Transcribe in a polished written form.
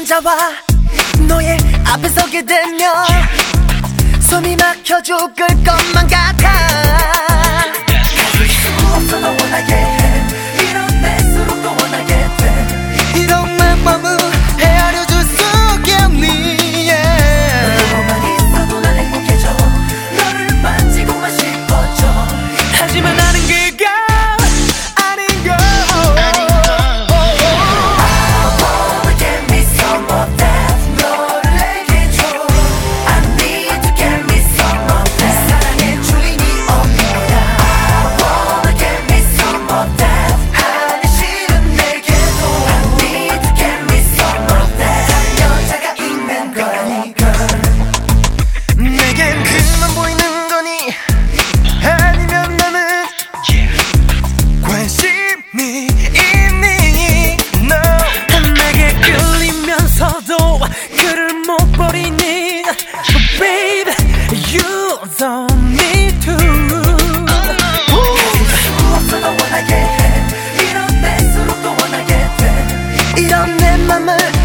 혼자와 너의 앞에 서게 되면 숨이 막혀 죽을 것만 같아. 가질 수 없어 너 원하게 해. 이런 내 수록도 원하게 돼. 이런 내 맘을 헤아려 줄 수 없겠니. 너만 있어도 난 행복해져. 너를 만지고만 싶어져. 하지만 나는 그가 아닌 걸. 그를 못 버리니 Baby you don't need to. 가질 수 없어 너 원하게 해. 이런 내 수록도 원하게 돼. 이런 내 맘을